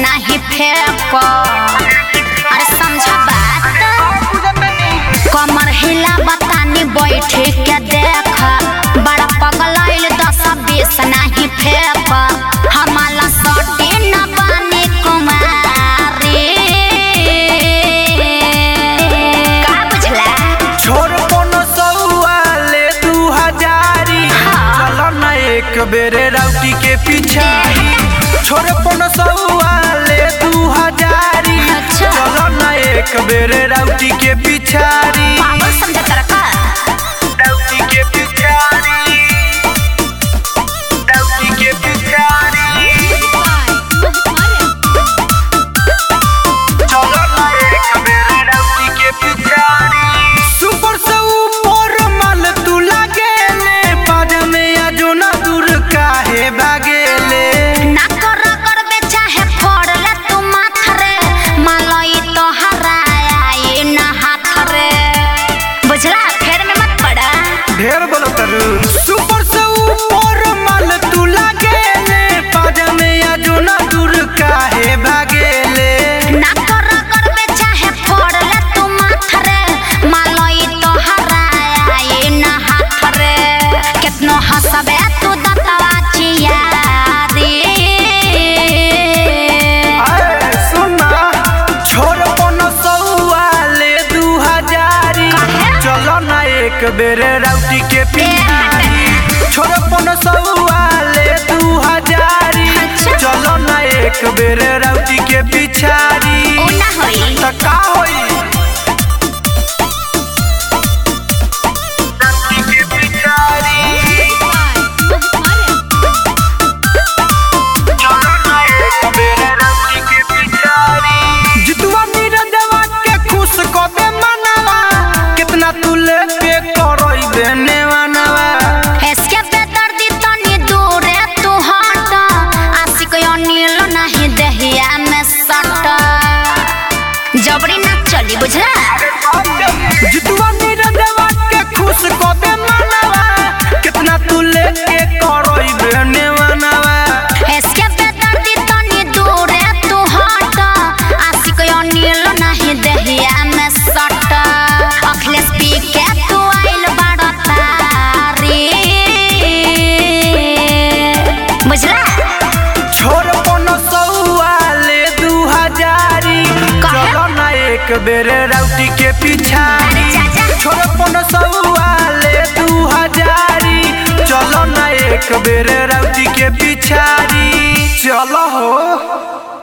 नहीं फेंको। अरे समझा बात, कमर हिला बतानी बैठ के देख, बड़ा पगलाइल 10-20 नहीं फेंक, हमारा सटी न बनी कुमारी। का बुझला? छोड़ कोनो सौआ ले 2000, चलो ना एक बेरे राउटी के पिछाड़ी। छोड़ कोनो सौआ ले 2000, चलो ना एक बेरे राउटी के पिछाड़ी। पागल समझा तरका राउटी के पिछाड़ी, राउटी के पिछाड़ी, चलो ना एक बेरे राउटी के पिछाड़ी। सुपर से ऊपर माल तू लागेले, बाद में आजो ना दूर काहे भागेले। ना कर बे चाहे फोड़ ले तू माथ रे, मालई तो हराया ना हाथ रे। बुझला? फेर में मत पड़ा। ढेर बोलो तरु। सुपर से ऊपर माल तू लागेले, बाद में आजो ना दूर काहे भागेले। ना कर बे चाहे फोड़ ले तू माथ रे, मालई तो हराया ना हाथ रे। कितनो हंसबे तू दतवा चियारी। अरे सुना, छोड़ कोनो सौआ ले 2000, चलो ना एक बेरे राउटी के पिछाड़ी। छोड़ कोनो सौआ ले 2000, चलो ना एक बेरे राउटी के पिछाड़ी। ओ ना होई त का होई? राउटी के पिछाड़ी, चलो ना एक बेरे राउटी के पिछाड़ी। जितवा नीरजवा के खुश कबे मनवा, कितना तू लेके करई देने मनवा। इसके बेदर्दी तनी दूर तू हट, आशिक अनिल नहीं दहिया में सट, जबरी ना चली। बुझला? जितवा नीरजवा के खुश कबे मनवा, कितना तू लेके करई देने मनवा। इसके बेदर्दी तनी दूर तू हट, आशिक अनिल नहीं दहिया में सट, अखिलेश पी के तू आइल बड़ा तारी। बुझला? छोड़ कोनो सौआ ले 2000, चलो ना एक बेरे राउटी के पिछाड़ी। छोड़ कोनो सौआ ले 2000, चलो ना एक बेरे राउटी के पिछाड़ी। चलो हो।